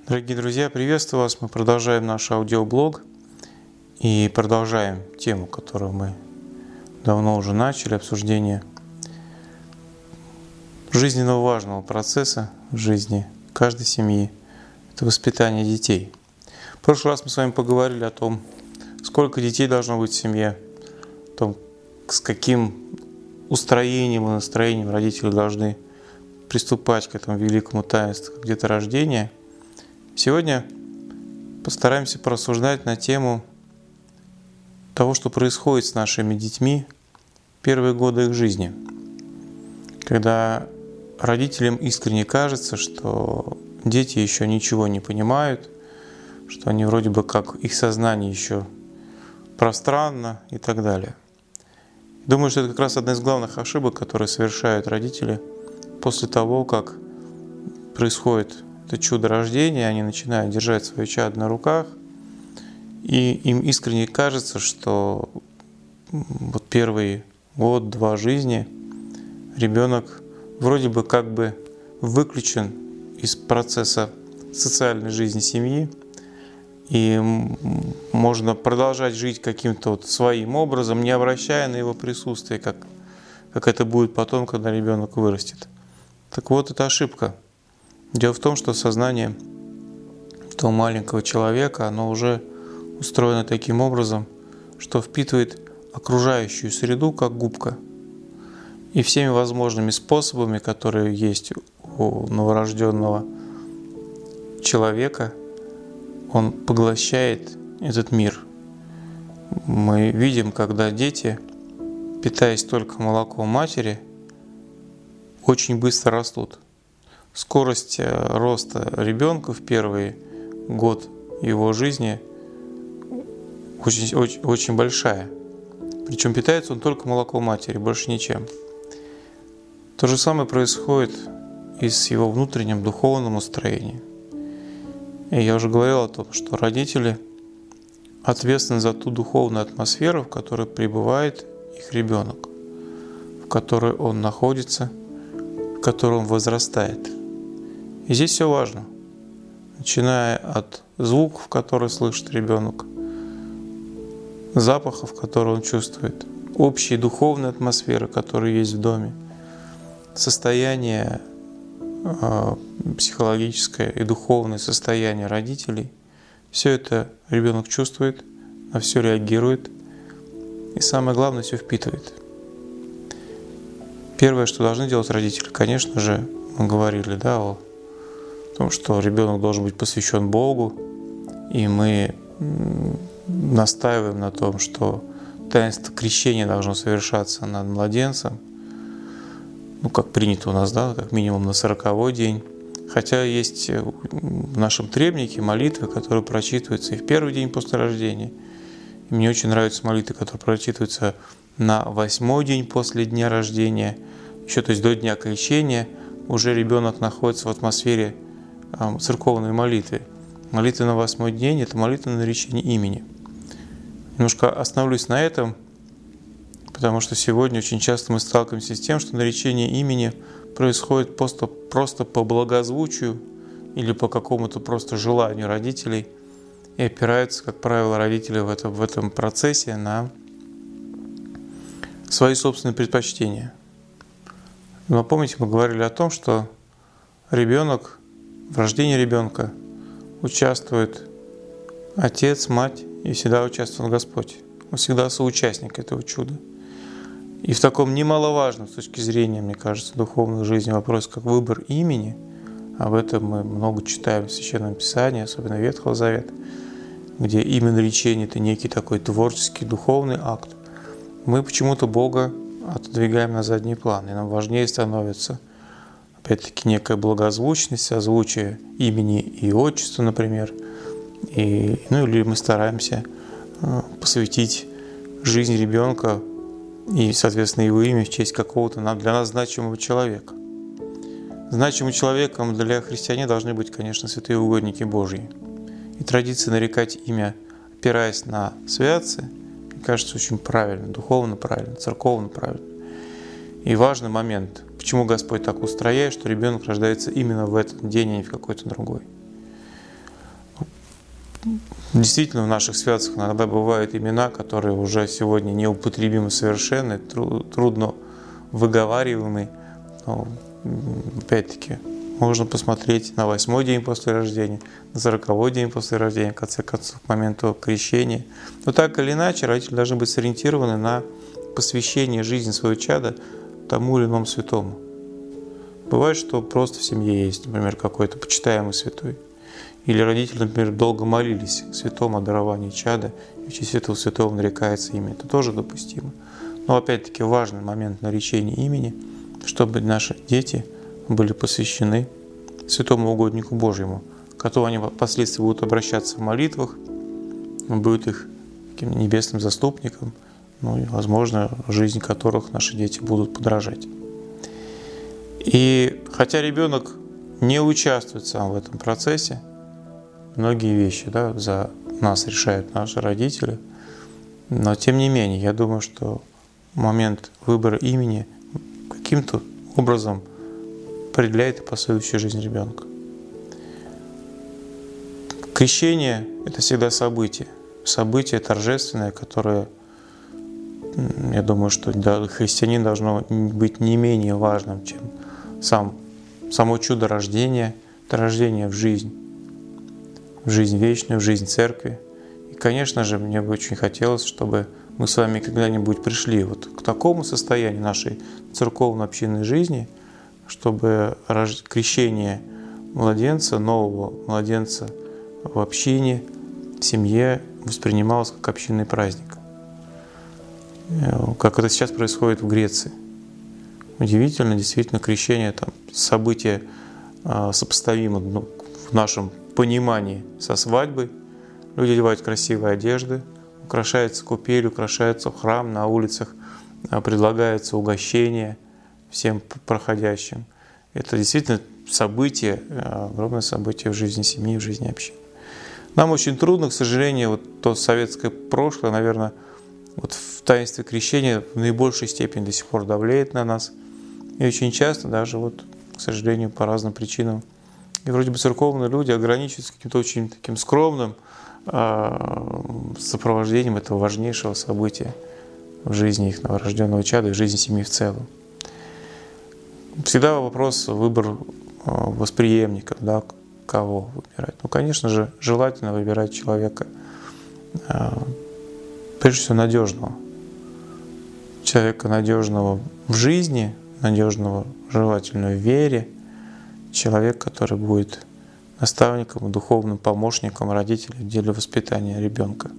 Дорогие друзья, приветствую вас. Мы продолжаем наш аудиоблог и продолжаем тему, которую мы давно уже начали, обсуждение жизненно важного процесса в жизни каждой семьи. Это воспитание детей. В прошлый раз мы с вами поговорили о том, сколько детей должно быть в семье, о том, с каким устроением и настроением родители должны приступать к этому великому таинству, как деторождения. Сегодня постараемся порассуждать на тему того, что происходит с нашими детьми в первые годы их жизни, когда родителям искренне кажется, что дети еще ничего не понимают, что они вроде бы как их сознание еще пространно и так далее. Думаю, что это как раз одна из главных ошибок, которые совершают родители после того, как происходит это чудо рождения, они начинают держать свое чадо на руках, и им искренне кажется, что вот первый год-два жизни ребенок вроде бы как бы выключен из процесса социальной жизни семьи, и можно продолжать жить каким-то вот своим образом, не обращая на его присутствие, как это будет потом, когда ребенок вырастет. Так вот, это ошибка. Дело в том, что сознание того маленького человека, оно уже устроено таким образом, что впитывает окружающую среду как губка. И всеми возможными способами, которые есть у новорожденного человека, он поглощает этот мир. Мы видим, когда дети, питаясь только молоком матери, очень быстро растут. Скорость роста ребенка в первый год его жизни очень большая. Причем питается он только молоком матери, больше ничем. То же самое происходит и с его внутренним духовным устроением. И я уже говорил о том, что родители ответственны за ту духовную атмосферу, в которой пребывает их ребенок, в которой он находится, в которой он возрастает. И здесь все важно, начиная от звуков, которые слышит ребенок, запахов, которые он чувствует, общей духовной атмосферы, которая есть в доме, состояние психологическое и духовное состояние родителей. Все это ребенок чувствует, на все реагирует и, самое главное, все впитывает. Первое, что должны делать родители, конечно же, мы говорили, о том, что ребенок должен быть посвящен Богу, и мы настаиваем на том, что таинство крещения должно совершаться над младенцем, как принято у нас, как минимум на 40-й день. Хотя есть в нашем требнике молитвы, которые прочитываются и в первый день после рождения. И мне очень нравятся молитвы, которые прочитываются на 8-й день после дня рождения. Еще, то есть до дня крещения уже ребенок находится в атмосфере церковной молитвы. Молитва на 8-й день – это молитва на наречение имени. Немножко остановлюсь на этом, потому что сегодня очень часто мы сталкиваемся с тем, что наречение имени происходит просто по благозвучию или по какому-то просто желанию родителей, и опираются, как правило, родители в этом процессе на свои собственные предпочтения. Но помните, мы говорили о том, что в рождении ребенка участвует отец, мать, и всегда участвует Господь. Он всегда соучастник этого чуда. И в таком немаловажном с точки зрения, мне кажется, духовной жизни вопрос, как выбор имени, об этом мы много читаем в Священном Писании, особенно Ветхого Завета, где имя наречения – это некий такой творческий, духовный акт. Мы почему-то Бога отодвигаем на задний план, и нам важнее становится, опять-таки, некая благозвучность, созвучие имени и отчества, например, или мы стараемся посвятить жизнь ребенка и, соответственно, его имя в честь какого-то для нас значимого человека. Значимым человеком для христиан должны быть, конечно, святые угодники Божьи. И традиция нарекать имя, опираясь на святцы, мне кажется, очень правильно, духовно правильно, церковно правильно. И важный момент, почему Господь так устрояет, что ребенок рождается именно в этот день, а не в какой-то другой. Действительно, в наших святцах иногда бывают имена, которые уже сегодня неупотребимы совершенно, трудно выговариваемы. Но, опять-таки, можно посмотреть на 8-й день после рождения, на 40-й день после рождения, в конце концов, к моменту крещения. Но так или иначе, родители должны быть сориентированы на посвящение жизни своего чада тому или иному святому. Бывает, что просто в семье есть, например, какой-то почитаемый святой. Или родители, например, долго молились святому о даровании чада, и в честь этого святого нарекается имя. Это тоже допустимо. Но опять-таки важный момент наречения имени, чтобы наши дети были посвящены святому угоднику Божьему, к которому они впоследствии будут обращаться в молитвах, будут их таким небесным заступником, ну и, возможно, жизнь которых наши дети будут подражать. И хотя ребенок не участвует сам в этом процессе, многие вещи за нас решают наши родители, но тем не менее, я думаю, что момент выбора имени каким-то образом определяет и последующую жизнь ребенка. Крещение – это всегда событие торжественное, которое, я думаю, что для христианина должно быть не менее важным, чем само чудо рождения, это рождение в жизнь вечную, в жизнь церкви. И, конечно же, мне бы очень хотелось, чтобы мы с вами когда-нибудь пришли вот к такому состоянию нашей церковно-общинной жизни, чтобы крещение младенца, нового младенца в общине, в семье воспринималось как общинный праздник. Как это сейчас происходит в Греции. Удивительно, действительно, крещение там событие сопоставимо в нашем понимании со свадьбой. Люди одевают красивые одежды, украшается купель, украшается храм, на улицах предлагается угощение всем проходящим. Это действительно событие, огромное событие в жизни семьи, в жизни общины. Нам очень трудно, к сожалению, вот то советское прошлое, наверное, вот в таинстве крещения в наибольшей степени до сих пор давляет на нас. И очень часто даже, к сожалению, по разным причинам, и вроде бы церковные люди ограничиваются каким-то очень таким скромным сопровождением этого важнейшего события в жизни их новорожденного чада и в жизни семьи в целом. Всегда вопрос выбор восприемников, кого выбирать. Конечно же, желательно выбирать человека, прежде всего, надежного. Человека надежного в жизни, надежного, желательно в вере. Человек, который будет наставником, духовным помощником родителей в деле воспитания ребенка.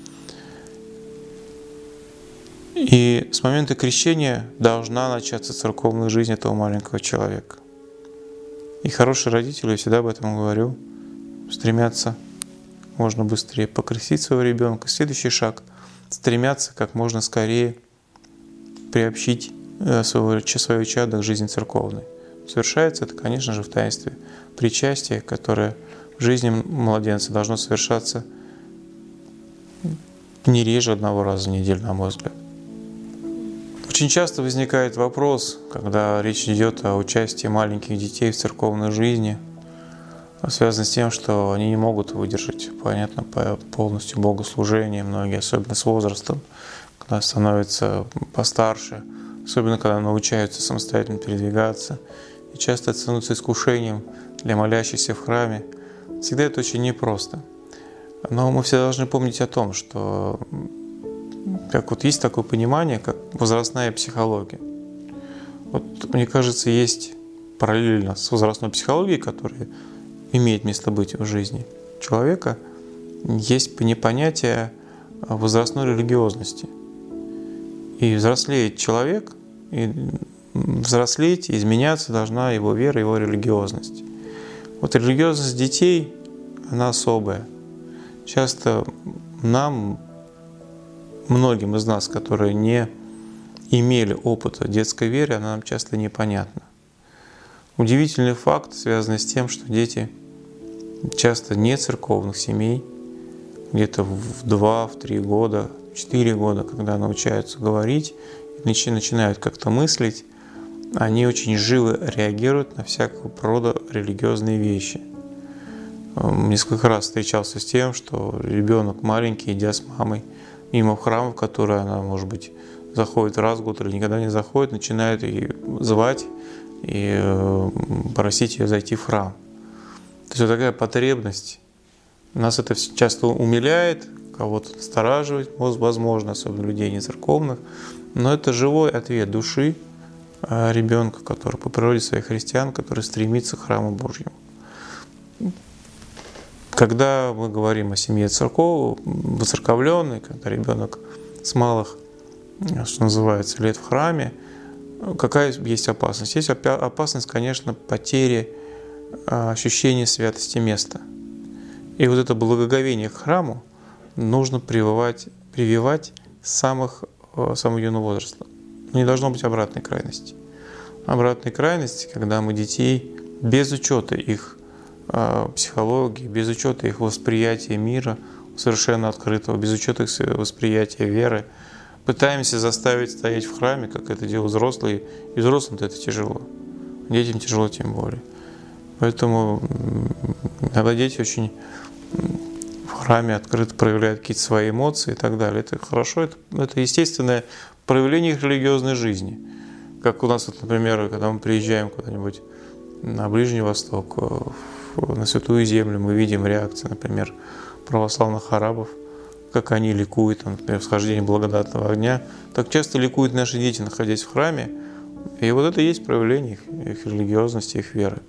И с момента крещения должна начаться церковная жизнь этого маленького человека. И хорошие родители, я всегда об этом говорю, стремятся можно быстрее покрестить своего ребенка. Следующий шаг – стремятся как можно скорее приобщить свое чадо к жизни церковной. Совершается это, конечно же, в таинстве причастия, которое в жизни младенца должно совершаться не реже одного раза в неделю, на мой взгляд. Очень часто возникает вопрос, когда речь идет о участии маленьких детей в церковной жизни, связано с тем, что они не могут выдержать, понятно, полностью богослужение, многие, особенно с возрастом, когда становятся постарше, особенно когда научаются самостоятельно передвигаться, и часто это становится искушением для молящихся в храме. Всегда это очень непросто. Но мы все должны помнить о том, что есть такое понимание, как возрастная психология. Мне кажется, есть параллельно с возрастной психологией, которая имеет место быть в жизни человека, есть понятие возрастной религиозности. И взрослеет человек, и взрослеть, изменяться должна его вера, его религиозность. Религиозность детей, она особая. Часто многим из нас, которые не имели опыта детской веры, она нам часто непонятна. Удивительный факт, связанный с тем, что дети часто не церковных семей, где-то в 2, в 3 года, в 4 года, когда научаются говорить, начинают как-то мыслить, они очень живо реагируют на всякого рода религиозные вещи. несколько раз встречался с тем, что ребенок маленький, идя с мамой мимо храма, в который она, может быть, заходит раз в год или никогда не заходит, начинает ее звать и просить ее зайти в храм. То есть вот такая потребность. Нас это часто умиляет, кого-то настораживает, возможно, особенно людей не церковных, но это живой ответ души ребенка, который по природе своей христиан, который стремится к храму Божьему. Когда мы говорим о семье воцерковленной, когда ребенок с малых, что называется, лет в храме, какая есть опасность? Есть опасность, конечно, потери ощущения святости места. И вот это благоговение к храму нужно прививать с самого юного возраста. Но не должно быть обратной крайности. Обратной крайности, когда мы детей без учета их психологии, без учета их восприятия мира, совершенно открытого, без учета их восприятия веры, пытаемся заставить стоять в храме, как это делают взрослые, и взрослым-то это тяжело. Детям тяжело тем более. Поэтому иногда дети очень в храме открыто проявляют какие-то свои эмоции и так далее. Это хорошо, это естественное проявление их религиозной жизни. Как у нас, вот, например, когда мы приезжаем куда-нибудь на Ближний Восток, на Святую Землю, мы видим реакции, например, православных арабов, как они ликуют, например, всхождение благодатного огня. Так часто ликуют наши дети, находясь в храме. И вот это и есть проявление их религиозности, их веры.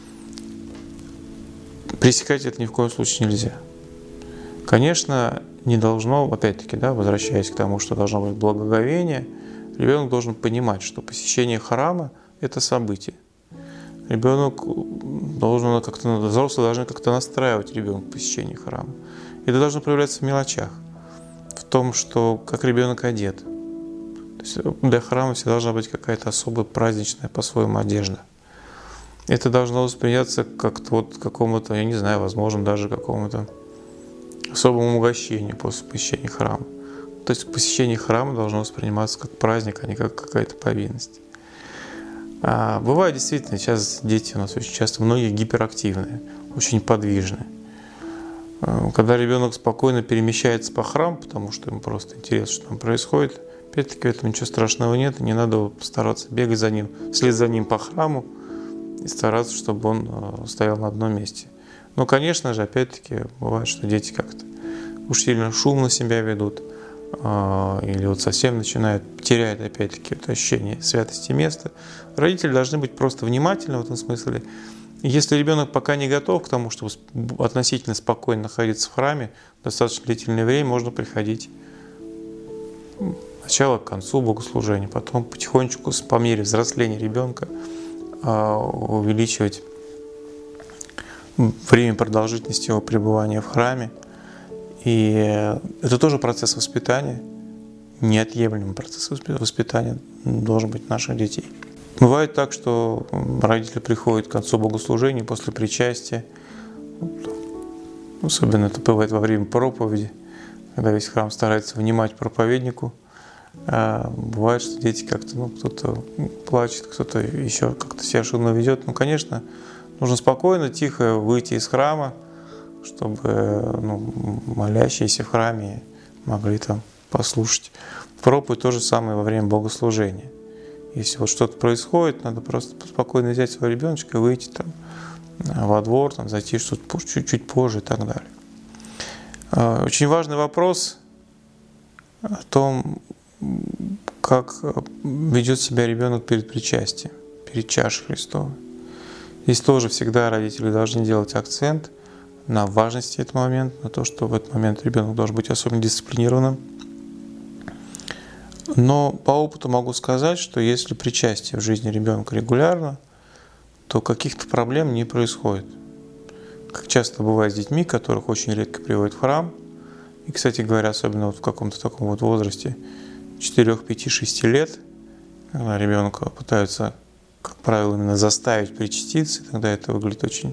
Пресекать это ни в коем случае нельзя. Конечно, не должно, опять-таки, возвращаясь к тому, что должно быть благоговение, ребенок должен понимать, что посещение храма – это событие. Ребенок должен взрослые должны как-то настраивать ребенка к посещению храма. Это должно проявляться в мелочах, в том, что как ребенок одет. То есть для храма всегда должна быть какая-то особая праздничная по-своему одежда. Это должно восприняться как-то какому-то, я не знаю, возможно, даже какому-то особому угощению после посещения храма. То есть посещение храма должно восприниматься как праздник, а не как какая-то повинность. Бывает действительно, сейчас дети у нас очень часто, многие гиперактивные, очень подвижные. Когда ребенок спокойно перемещается по храму, потому что ему просто интересно, что там происходит, опять-таки в этом ничего страшного нет, и не надо стараться бегать за ним, вслед за ним по храму и стараться, чтобы он стоял на одном месте. Но, конечно же, опять-таки, бывает, что дети как-то уж сильно шумно себя ведут, или вот совсем начинают терять, опять-таки, это ощущение святости места. Родители должны быть просто внимательны в этом смысле. Если ребенок пока не готов к тому, чтобы относительно спокойно находиться в храме, достаточно длительное время можно приходить сначала к концу богослужения, потом потихонечку, по мере взросления ребенка, увеличивать время продолжительности его пребывания в храме. И это тоже процесс воспитания, неотъемлемый процесс воспитания должен быть наших детей. Бывает так, что родители приходят к концу богослужения после причастия, особенно это бывает во время проповеди, когда весь храм старается внимать проповеднику. Бывает, что дети как-то, кто-то плачет, кто-то еще как-то себя шумно ведет. Конечно, нужно спокойно, тихо выйти из храма, чтобы молящиеся в храме могли там послушать проповедь. То же самое во время богослужения. Если вот что-то происходит, надо просто спокойно взять своего ребеночка и выйти там во двор, зайти что-то чуть-чуть позже и так далее. Очень важный вопрос о том, как ведет себя ребенок перед причастием, перед чашей Христовой. Здесь тоже всегда родители должны делать акцент на важности этого момента, на то, что в этот момент ребенок должен быть особенно дисциплинированным. Но по опыту могу сказать, что если причастие в жизни ребенка регулярно, то каких-то проблем не происходит. Как часто бывает с детьми, которых очень редко приводят в храм. И, кстати говоря, особенно в каком-то таком возрасте 4, 5, 6 лет, когда ребенка пытаются, как правило, именно заставить причаститься, и тогда это выглядит очень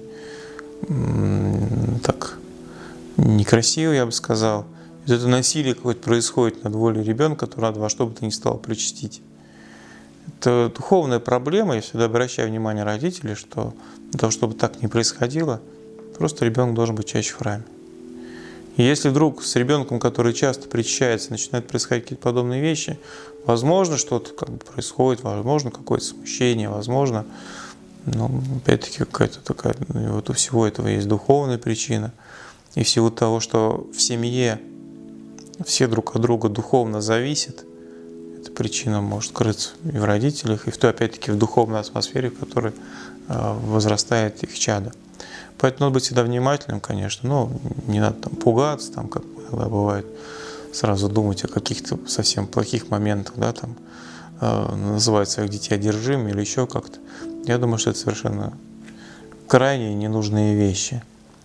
так некрасиво, я бы сказал. Это насилие какое-то происходит над волей ребенка, который надо во что бы то ни стало причастить. Это духовная проблема. Я всегда обращаю внимание родителей, что для того, чтобы так не происходило, просто ребенок должен быть чаще в храме. И если вдруг с ребенком, который часто причащается, начинают происходить какие-то подобные вещи, возможно, что-то происходит, возможно, какое-то смущение, возможно, опять-таки какая-то такая, вот у всего этого есть духовная причина. И в силу того, что в семье все друг от друга духовно зависят, эта причина может крыться и в родителях, и в той, опять-таки, в духовной атмосфере, в которой возрастает их чадо. Поэтому надо быть всегда внимательным, конечно, но не надо пугаться, как иногда бывает, сразу думать о каких-то совсем плохих моментах, называть своих детей одержимыми или еще как-то. Я думаю, что это совершенно крайне ненужные вещи.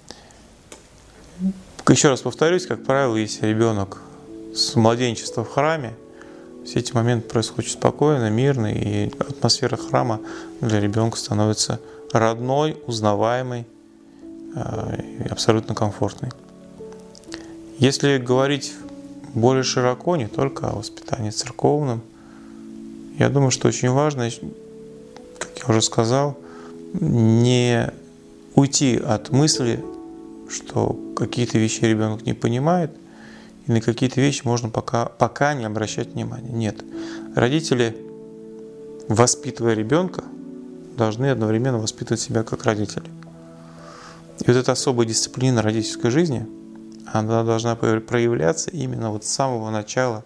Еще раз повторюсь, как правило, если ребенок с младенчества в храме, все эти моменты происходят спокойно, мирно, и атмосфера храма для ребенка становится родной, узнаваемой и абсолютно комфортной. Если говорить более широко, не только о воспитании церковном, я думаю, что очень важно, как я уже сказал, не уйти от мысли, что какие-то вещи ребенок не понимает, и на какие-то вещи можно пока не обращать внимания. Нет. Родители, воспитывая ребенка, должны одновременно воспитывать себя как родители. И вот эта особая дисциплина родительской жизни, она должна проявляться именно с самого начала,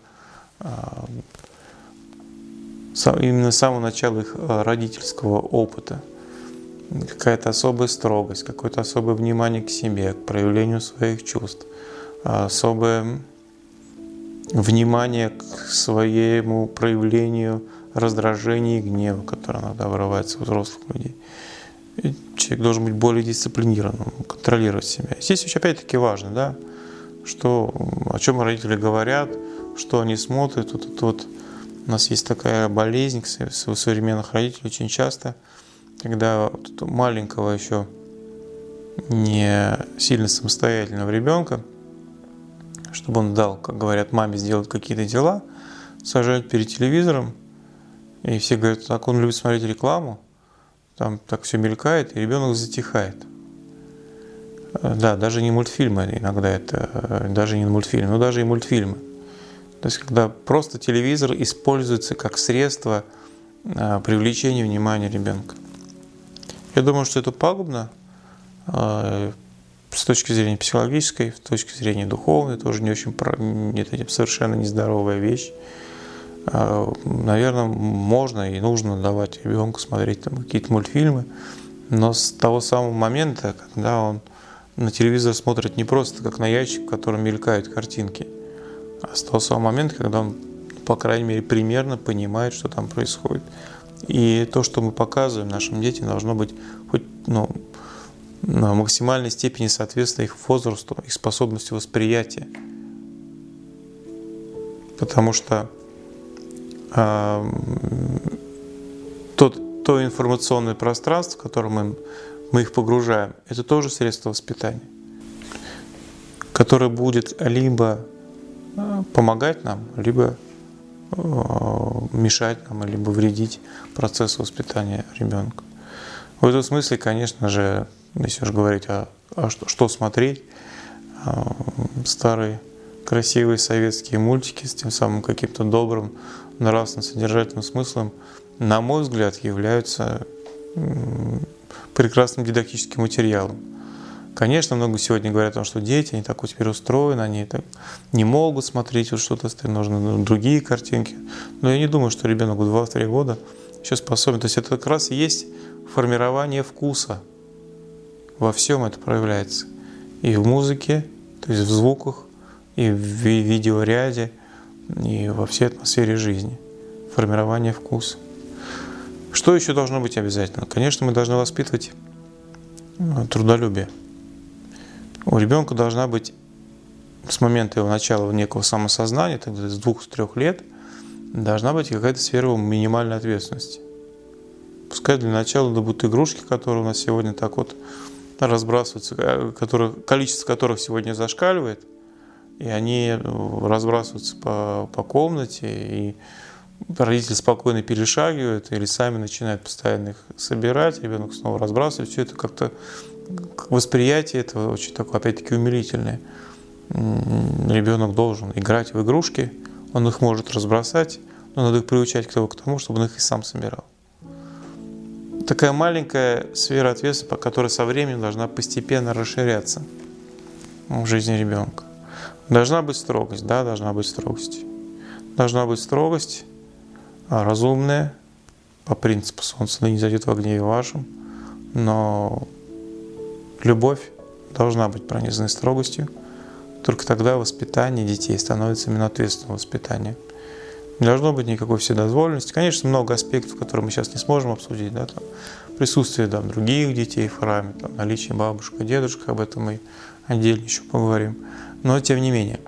именно с самого начала их родительского опыта. Какая-то особая строгость, какое-то особое внимание к себе, к проявлению своих чувств, особое внимание к своему проявлению раздражения и гнева, которое иногда вырывается у взрослых людей. И человек должен быть более дисциплинированным, контролировать себя. Здесь еще опять-таки важно, о чем родители говорят, что они смотрят. Вот у нас есть такая болезнь у современных родителей очень часто, когда маленького еще не сильно самостоятельного ребенка, чтобы он дал, как говорят, маме сделать какие-то дела, сажают перед телевизором, и все говорят, так он любит смотреть рекламу, там так все мелькает, и ребенок затихает. Да, даже не мультфильмы иногда это, даже не мультфильмы, но даже и мультфильмы. То есть, когда просто телевизор используется как средство привлечения внимания ребенка. Я думаю, что это пагубно с точки зрения психологической, с точки зрения духовной, тоже не очень, это совершенно нездоровая вещь. Наверное, можно и нужно давать ребенку смотреть какие-то мультфильмы, но с того самого момента, когда он на телевизор смотрит не просто как на ящик, в котором мелькают картинки, а с того самого момента, когда он, по крайней мере, примерно понимает, что там происходит. И то, что мы показываем нашим детям, должно быть хоть на максимальной степени соответствовать их возрасту, их способности восприятия. Потому что то информационное пространство, в которое мы их погружаем, это тоже средство воспитания, которое будет либо помогать нам, либо мешать нам, либо вредить процессу воспитания ребенка. В этом смысле, конечно же, если уж говорить что смотреть, старые красивые советские мультики с тем самым каким-то добрым, нравственно-содержательным смыслом, на мой взгляд, являются прекрасным дидактическим материалом. Конечно, много сегодня говорят о том, что дети, они так теперь устроены, они так не могут смотреть что-то, нужны другие картинки. Но я не думаю, что ребенок в 2-3 года еще способен. То есть это как раз и есть формирование вкуса. Во всем это проявляется. И в музыке, то есть в звуках, и в видеоряде, и во всей атмосфере жизни. Формирование вкуса. Что еще должно быть обязательно? Конечно, мы должны воспитывать трудолюбие. У ребенка должна быть с момента его начала некого самосознания, тогда с 2-3 лет, должна быть какая-то сфера минимальной ответственности. Пускай для начала это будут игрушки, которые у нас сегодня так разбрасываются, количество которых сегодня зашкаливает, и они разбрасываются по комнате, и родители спокойно перешагивают или сами начинают постоянно их собирать, ребенок снова разбрасывает. Все это как-то их восприятие этого очень такое, опять-таки, умилительное. Ребенок должен играть в игрушки, он их может разбросать, но надо их приучать к тому, чтобы он их и сам собирал. Такая маленькая сфера ответственности, которая со временем должна постепенно расширяться в жизни ребенка. Должна быть строгость, да, должна быть строгость. Должна быть строгость, разумная, по принципу «солнце да не зайдет во гневе вашем», но любовь должна быть пронизанной строгостью. Только тогда воспитание детей становится именно ответственным воспитанием. Не должно быть никакой вседозволенности. Конечно, много аспектов, которые мы сейчас не сможем обсудить. Да, там, присутствие других детей в храме, там, наличие бабушек и дедушек, об этом мы отдельно еще поговорим. Но, тем не менее,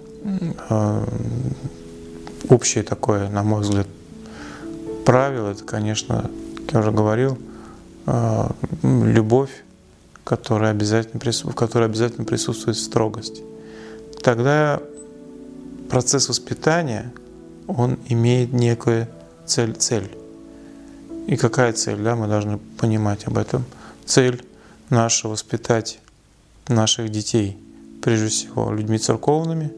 общее такое, на мой взгляд, правило, это, конечно, как я уже говорил, любовь, в которой обязательно присутствует строгость. Тогда процесс воспитания, он имеет некую цель. И какая цель, да, мы должны понимать об этом. Цель наша — воспитать наших детей, прежде всего, людьми церковными.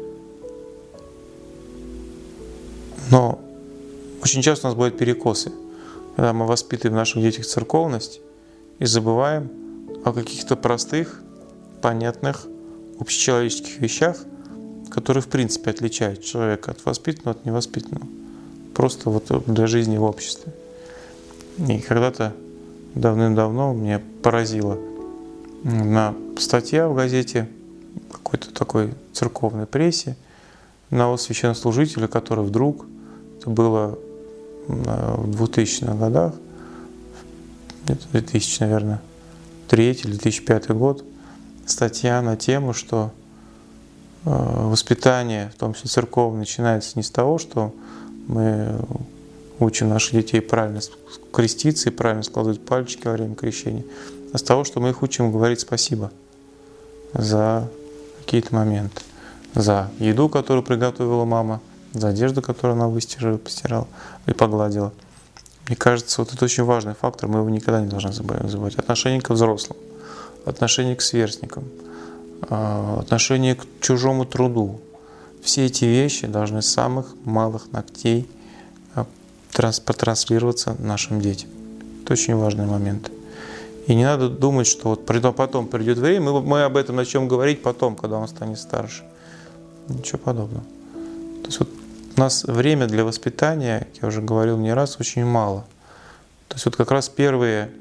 Но очень часто у нас бывают перекосы, когда мы воспитываем в наших детях церковность и забываем о каких-то простых, понятных, общечеловеческих вещах, которые в принципе отличают человека от воспитанного от невоспитанного. Просто вот для жизни в обществе. И когда-то давным-давно меня поразила на статья в газете, какой-то такой церковной прессе, одного священнослужителя, который вдруг, это было в 2000-х годах, где-то 2000, наверное, 2003 или 2005 год, статья на тему, что воспитание, в том числе церковное, начинается не с того, что мы учим наших детей правильно креститься и правильно складывать пальчики во время крещения, а с того, что мы их учим говорить спасибо за какие-то моменты, за еду, которую приготовила мама, за одежду, которую она выстирала, постирала и погладила. Мне кажется, вот это очень важный фактор, мы его никогда не должны забывать. Отношение к взрослым, отношение к сверстникам, отношение к чужому труду. Все эти вещи должны с самых малых ногтей протранслироваться нашим детям. Это очень важный момент. И не надо думать, что вот потом придет время, мы об этом начнем говорить потом, когда он станет старше. Ничего подобного. То есть вот у нас время для воспитания, я уже говорил не раз, очень мало. То есть вот как раз первые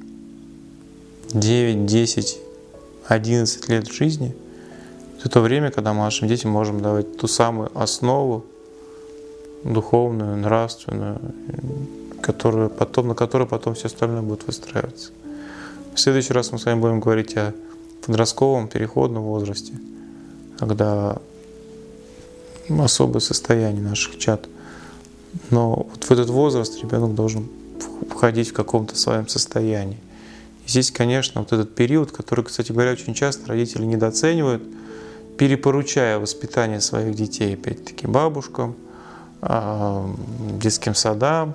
9, 10, 11 лет жизни — это то время, когда мы нашим детям можем давать ту самую основу духовную, нравственную, на которой потом все остальное будет выстраиваться. В следующий раз мы с вами будем говорить о подростковом переходном возрасте, когда особое состояние наших чад. Но вот в этот возраст ребенок должен входить в каком-то своем состоянии. И здесь, конечно, вот этот период, который, кстати говоря, очень часто родители недооценивают, перепоручая воспитание своих детей, опять-таки, бабушкам, детским садам,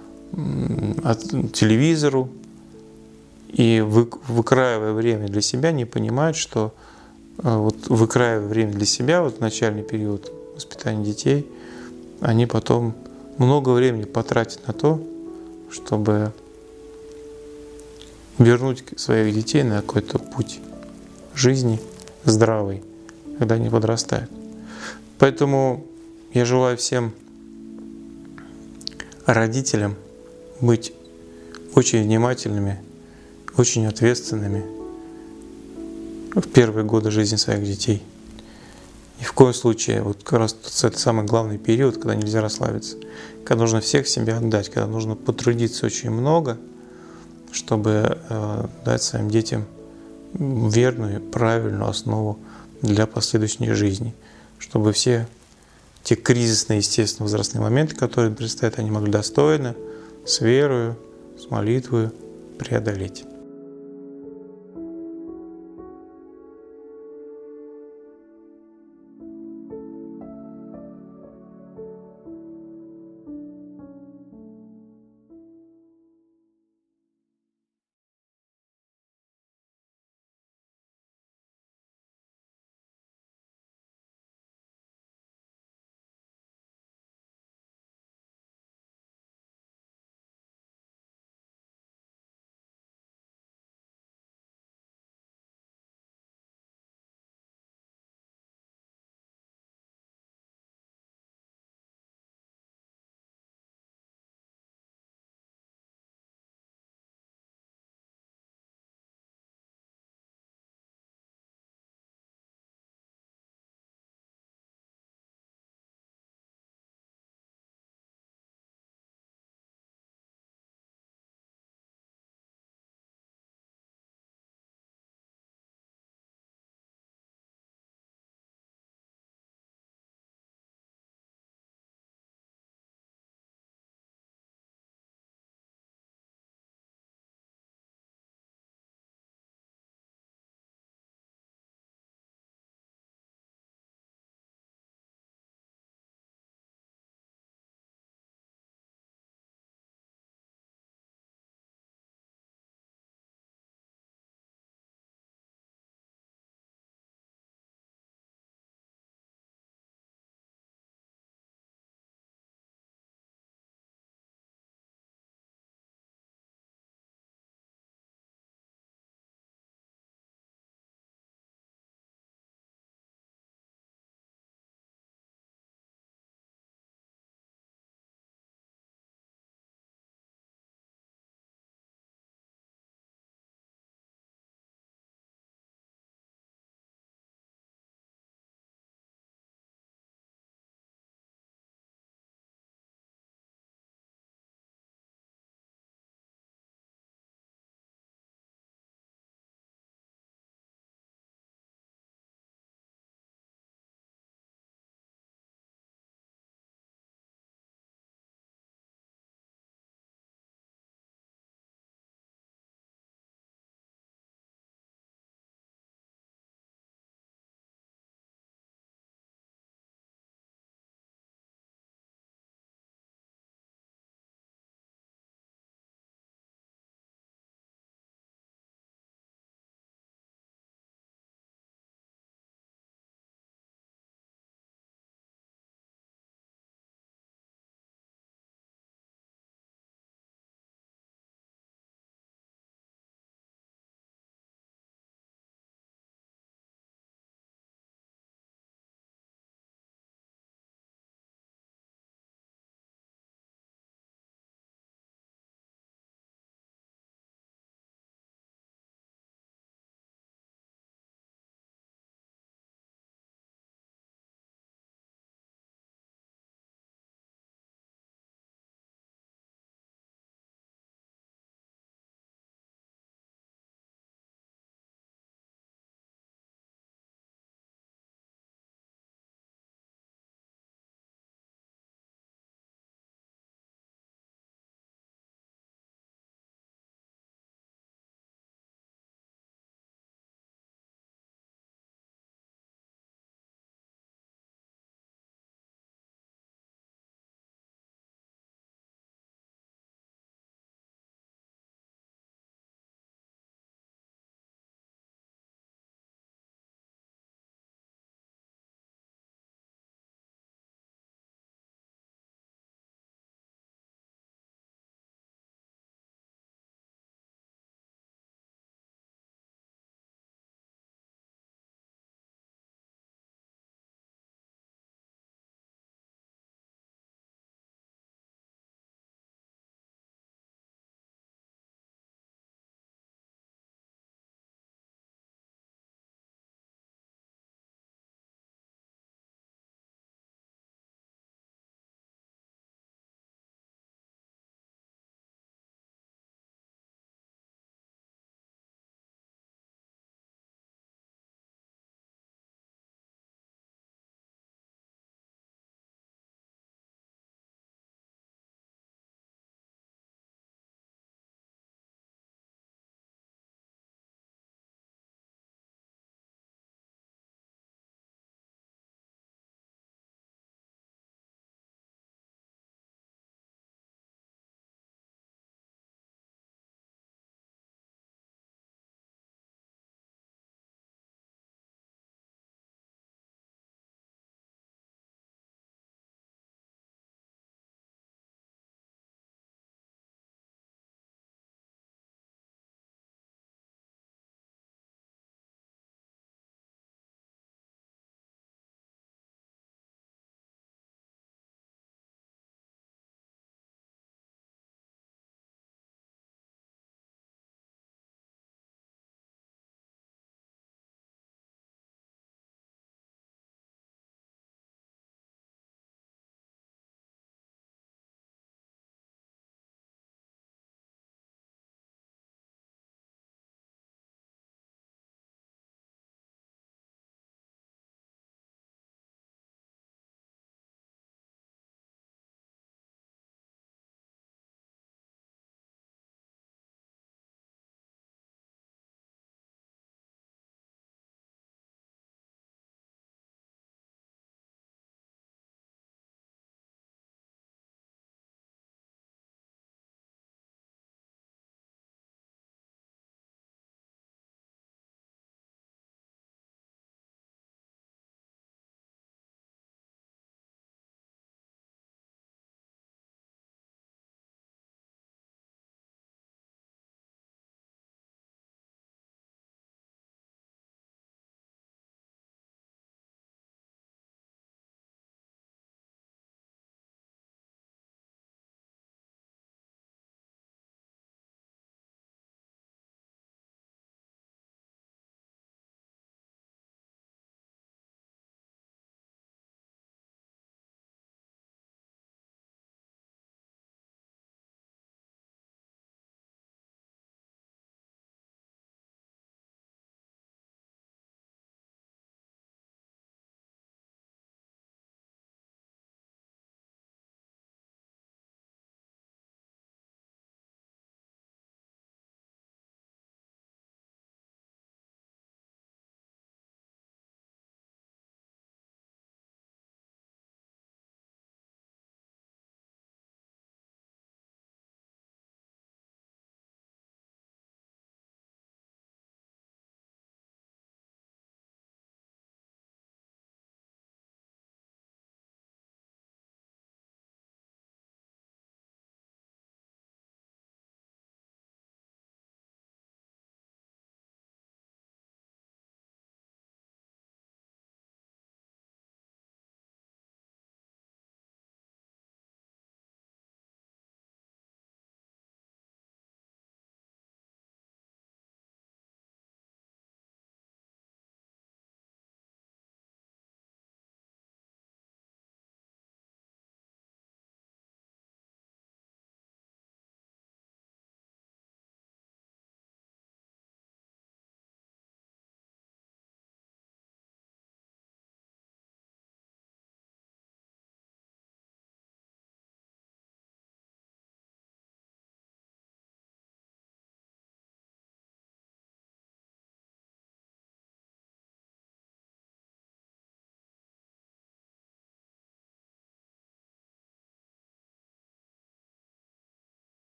телевизору, и выкраивая время для себя, не понимают, что вот выкраивая время для себя, вот в начальный период воспитания детей, они потом много времени потратят на то, чтобы вернуть своих детей на какой-то путь жизни здравый, когда они подрастают. Поэтому я желаю всем родителям быть очень внимательными, очень ответственными в первые годы жизни своих детей. Ни в коем случае, вот как раз это самый главный период, когда нельзя расслабиться, когда нужно всех себя отдать, когда нужно потрудиться очень много, чтобы дать своим детям верную, правильную основу для последующей жизни, чтобы все те кризисные, естественно, возрастные моменты, которые им предстоят, они могли достойно, с верою, с молитвой преодолеть.